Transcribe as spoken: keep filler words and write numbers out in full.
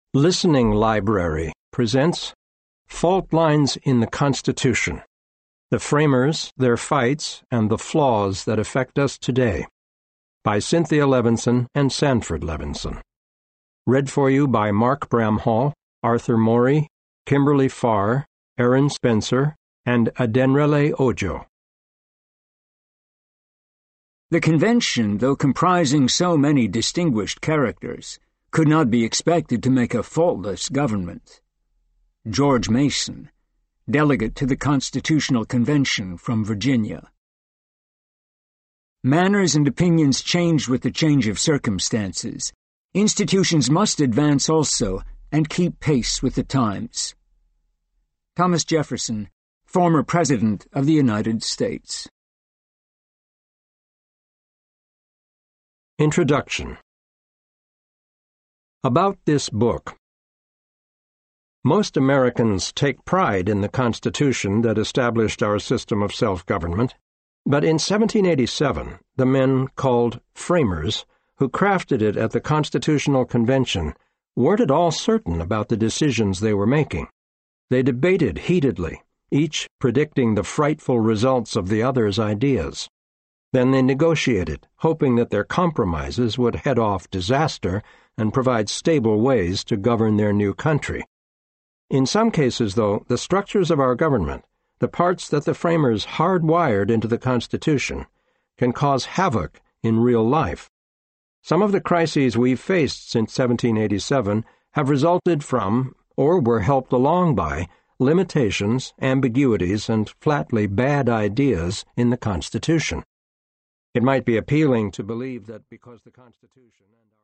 Listening Library presents Fault Lines in the Constitution: The Framers, Their Fights, and the Flaws That Affect Us Today, by Cynthia Levinson and Sanford Levinson. Read for you by Mark Bramhall, Arthur Morey, Kimberly Farr, Aaron Spencer, and Adenrele Ojo. The convention, though comprising so many distinguished characters, could not be expected to make a faultless government. George Mason, delegate to the Constitutional Convention from Virginia. Manners and opinions change with the change of circumstances. Institutions must advance also and keep pace with the times. Thomas Jefferson, former President of the United States. Introduction. About this book. Most Americans take pride in the Constitution that established our system of self-government, but in seventeen eighty-seven, the men called framers, who crafted it at the Constitutional Convention, weren't at all certain about the decisions they were making. They debated heatedly, each predicting the frightful results of the other's ideas. Then they negotiated, hoping that their compromises would head off disaster and provide stable ways to govern their new country. In some cases, though, the structures of our government, the parts that the framers hardwired into the Constitution, can cause havoc in real life. Some of the crises we've faced since seventeen eighty-seven have resulted from, or were helped along by, limitations, ambiguities, and flatly bad ideas in the Constitution. It might be appealing to believe that because the Constitution and